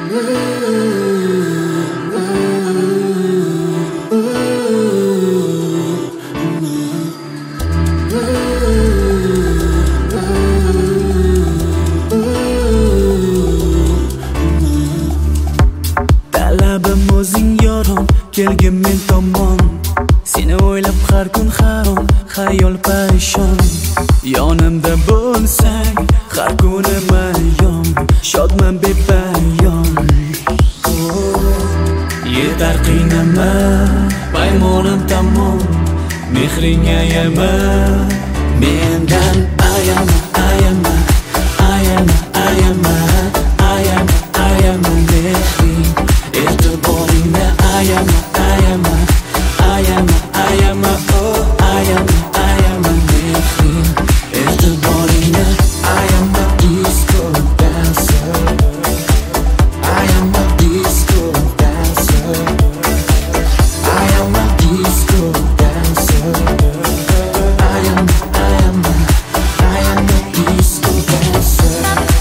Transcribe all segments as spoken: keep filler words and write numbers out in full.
Talabim o'zing yorim, kelgin men tomon. Seni o'ylab har kun harom, xayol parishon. Yonimda bo'lsang, har kunim ayyom, shodman bepayon. Yetar qiynama, paymonim tamom, mehring ayama. Mendan ayama, ayama, ayama, ayama, ayama, ayama mehring. E'tiboringni ayama, ayama, ayama, ayama, oh ayama, ayama mehring. E'tiboringni ayama, disco dancer, ayama disco dancer, ayama disco dancer, ayama, ayama, ayama disco dancer.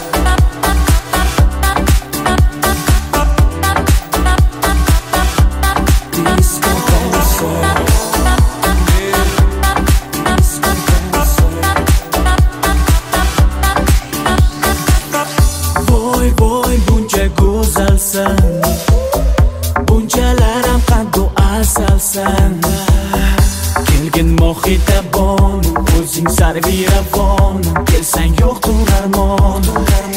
Voy, voy, buncha go'zalsan, bunchalar ham qandu asalsan. Kelgin mohita bonu, o'zing sarvi ravonu, kelsang yo'qdir armon,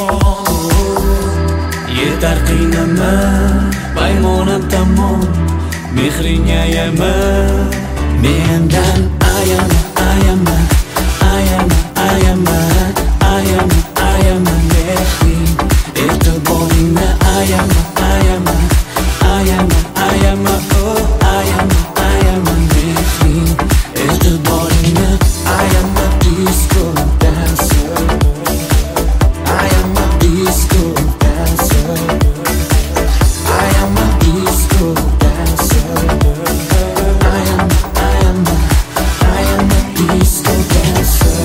yetar qiynama, paymonim tamom, mehring ayama. Mendan ayama, ayama, ayama, ayama, ayama, ayama mehring. E'tiboringni ayama, ayama, ayama, ayama, oh ayama, ayama mehring. E'tiboringni ayama, disco dancer, ayama disco dancer, ayama disco dancer, ayama, ayama, ayama disco dancer.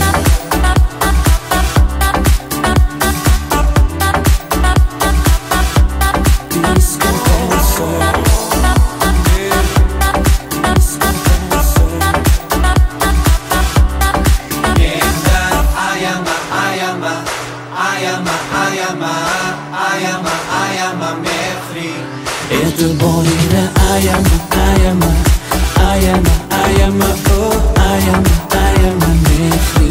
Disco dancer, disco dancer. Mendan ayama, ayama, ayama, ayama, ayama, ayama mehring. E'tiboringni ayama, ayama, ayama, ayama, oh ayama, ayama mehring.